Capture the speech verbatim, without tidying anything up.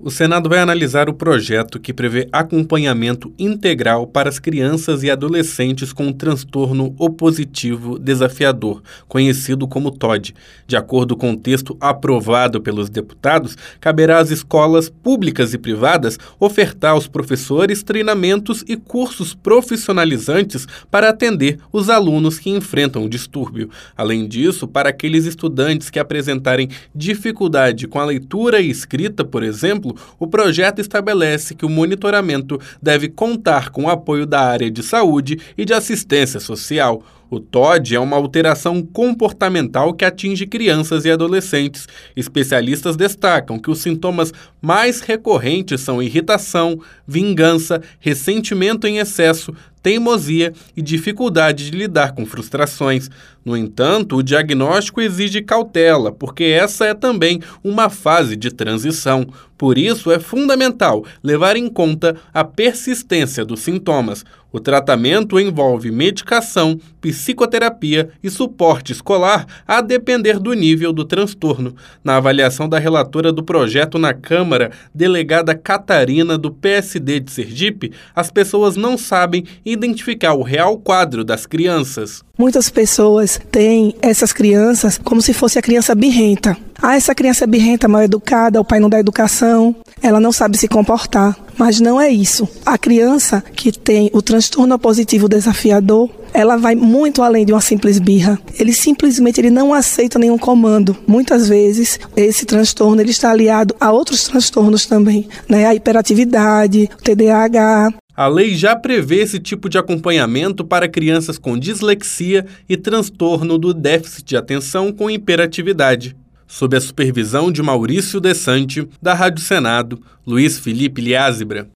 O Senado vai analisar o projeto que prevê acompanhamento integral para as crianças e adolescentes com transtorno opositivo desafiador, conhecido como T O D. De acordo com o texto aprovado pelos deputados, caberá às escolas públicas e privadas ofertar aos professores treinamentos e cursos profissionalizantes para atender os alunos que enfrentam o distúrbio. Além disso, para aqueles estudantes que apresentarem dificuldade com a leitura e escrita, por exemplo, o projeto estabelece que o monitoramento deve contar com o apoio da área de saúde e de assistência social. O T O D é uma alteração comportamental que atinge crianças e adolescentes. Especialistas destacam que os sintomas mais recorrentes são irritação, vingança, ressentimento em excesso, teimosia e dificuldade de lidar com frustrações. No entanto, o diagnóstico exige cautela, porque essa é também uma fase de transição. Por isso, é fundamental levar em conta a persistência dos sintomas. O tratamento envolve medicação, psicoterapia e suporte escolar, a depender do nível do transtorno. Na avaliação da relatora do projeto na Câmara, delegada Catarina, do P S D de Sergipe, as pessoas não sabem identificar o real quadro das crianças. Muitas pessoas têm essas crianças como se fosse a criança birrenta. Ah, essa criança é birrenta, mal educada, o pai não dá educação, ela não sabe se comportar. Mas não é isso. A criança que tem o transtorno opositivo desafiador, ela vai muito além de uma simples birra. Ele simplesmente ele não aceita nenhum comando. Muitas vezes, esse transtorno ele está aliado a outros transtornos também, né? A hiperatividade, o T D A H. A lei já prevê esse tipo de acompanhamento para crianças com dislexia e transtorno do déficit de atenção com hiperatividade. Sob a supervisão de Maurício Desante, da Rádio Senado, Luiz Felipe Liázebra.